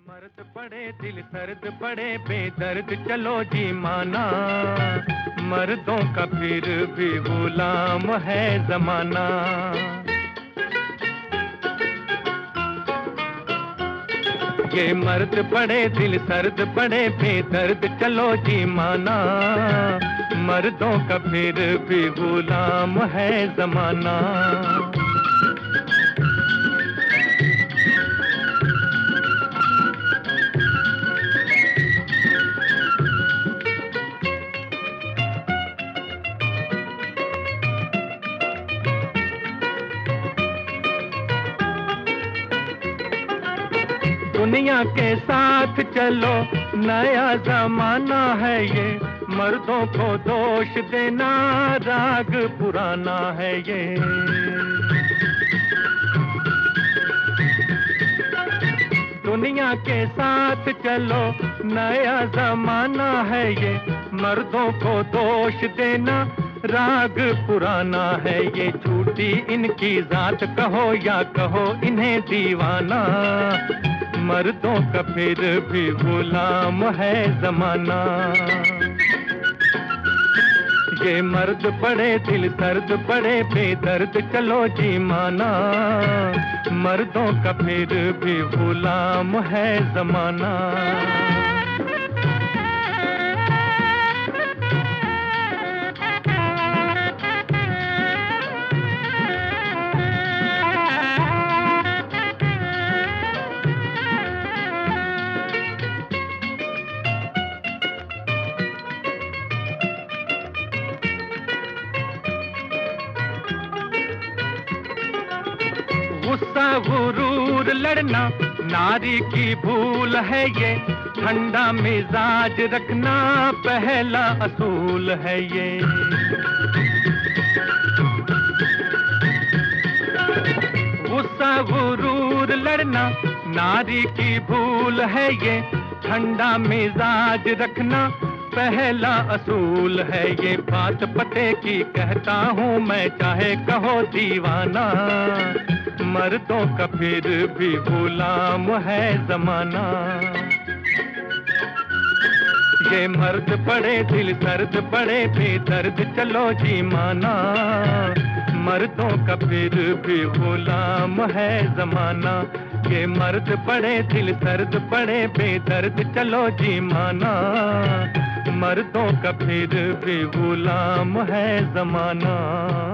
मर्द पड़े दिल सर्द पड़े बेदर्द चलो जी माना, मर्दों का फिर भी गुलाम है जमाना। ये मर्द पड़े दिल सर्द पड़े बेदर्द चलो जी माना, मर्दों का फिर भी गुलाम है जमाना। दुनिया के साथ चलो नया जमाना है ये, मर्दों को दोष देना राग पुराना है ये। दुनिया के साथ चलो नया जमाना है ये, मर्दों को दोष देना राग पुराना है ये। झूठी इनकी जात कहो या कहो इन्हें दीवाना, मर्दों का फिर भी गुलाम है जमाना। ये मर्द पड़े दिल सर्द पड़े बेदर्द चलो जी माना, मर्दों का फिर भी गुलाम है जमाना। गुस्सा गुरूर लड़ना नारी की भूल है ये, ठंडा मिजाज रखना पहला असूल है ये। गुस्सा गुरूर लड़ना नारी की भूल है ये, ठंडा मिजाज रखना पहला असूल है ये। बात पते की कहता हूँ मैं चाहे कहो दीवाना, मर्दों का फिर भी गुलाम है जमाना। ये मर्द पड़े दिल सर्द पड़े बेदर्द चलो जी माना, मर्दों का फिर भी गुलाम है जमाना। ये मर्द पड़े दिल सर्द पड़े बेदर्द चलो जी माना, मर्दों का फिर भी गुलाम है जमाना।